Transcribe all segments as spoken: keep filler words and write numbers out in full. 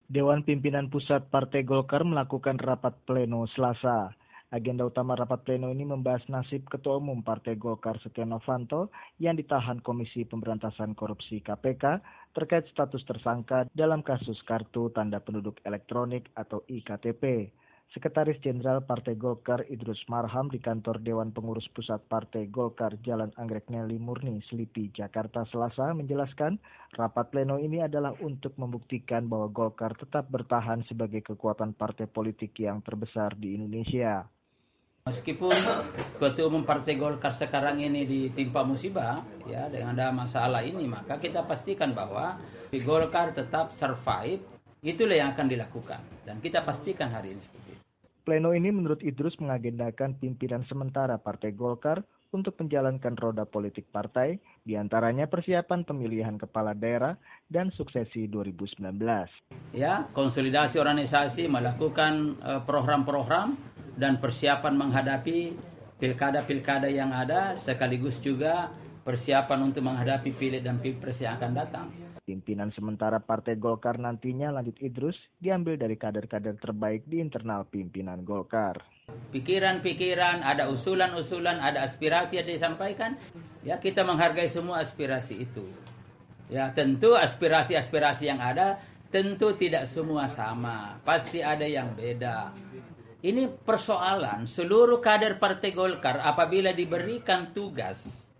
Dewan Pimpinan Pusat Partai Golkar melakukan rapat pleno Selasa. Agenda utama rapat pleno ini membahas nasib Ketua Umum Partai Golkar Setia Novanto yang ditahan Komisi Pemberantasan Korupsi K P K terkait status tersangka dalam kasus kartu tanda penduduk elektronik atau I K T P. Sekretaris Jenderal Partai Golkar Idrus Marham di kantor Dewan Pengurus Pusat Partai Golkar Jalan Anggrek Neli Murni, Selipi, Jakarta Selasa menjelaskan rapat pleno ini adalah untuk membuktikan bahwa Golkar tetap bertahan sebagai kekuatan partai politik yang terbesar di Indonesia. Meskipun Ketua Umum Partai Golkar sekarang ini ditimpa musibah, ya dengan ada masalah ini, maka kita pastikan bahwa Golkar tetap survive, itulah yang akan dilakukan dan kita pastikan hari ini seperti itu. Pleno ini menurut Idrus mengagendakan pimpinan sementara Partai Golkar untuk menjalankan roda politik partai, diantaranya persiapan pemilihan kepala daerah dan suksesi dua ribu sembilan belas. Ya, konsolidasi organisasi, melakukan uh, program-program dan persiapan menghadapi pilkada-pilkada yang ada, sekaligus juga persiapan untuk menghadapi pileg dan pilpres yang akan datang. Pimpinan sementara Partai Golkar nantinya, lanjut Idrus, diambil dari kader-kader terbaik di internal pimpinan Golkar. Pikiran-pikiran, ada usulan-usulan, ada aspirasi yang disampaikan, ya kita menghargai semua aspirasi itu. Ya tentu aspirasi-aspirasi yang ada tentu tidak semua sama, pasti ada yang beda. Ini persoalan seluruh kader Partai Golkar apabila diberikan tugas,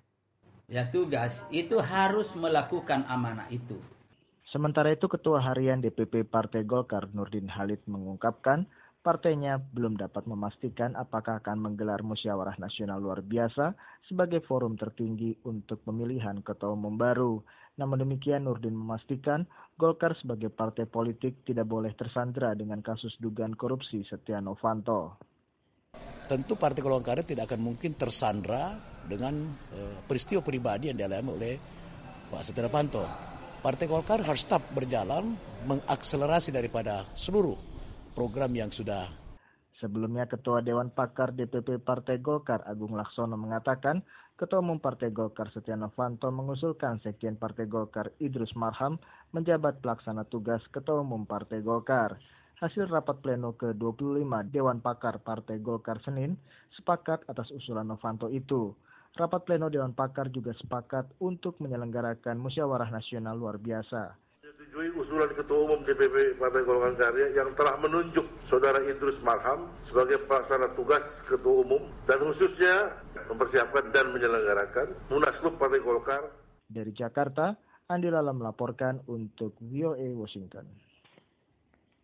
ya tugas itu harus melakukan amanah itu. Sementara itu Ketua Harian D P P Partai Golkar Nurdin Halid mengungkapkan partainya belum dapat memastikan apakah akan menggelar musyawarah nasional luar biasa sebagai forum tertinggi untuk pemilihan ketua umum baru. Namun demikian Nurdin memastikan Golkar sebagai partai politik tidak boleh tersandra dengan kasus dugaan korupsi Setia Novanto. Tentu Partai Golkar tidak akan mungkin tersandra dengan uh, peristiwa pribadi yang dialami oleh Pak Setia Novanto. Partai Golkar harus tetap berjalan mengakselerasi daripada seluruh program yang sudah. Sebelumnya Ketua Dewan Pakar D P P Partai Golkar Agung Laksono mengatakan Ketua Umum Partai Golkar Setia Novanto mengusulkan Sekjen Partai Golkar Idrus Marham menjabat pelaksana tugas Ketua Umum Partai Golkar. Hasil rapat pleno ke dua puluh lima Dewan Pakar Partai Golkar Senin sepakat atas usulan Novanto itu. Rapat pleno Dewan Pakar juga sepakat untuk menyelenggarakan musyawarah nasional luar biasa. Menyetujui usulan Ketua Umum D P P Partai Golkar Karya yang telah menunjuk Saudara Idrus Marham sebagai pelaksana tugas Ketua Umum dan khususnya mempersiapkan dan menyelenggarakan Munaslup Partai Golkar. Dari Jakarta, Andi Lala melaporkan untuk V O A Washington.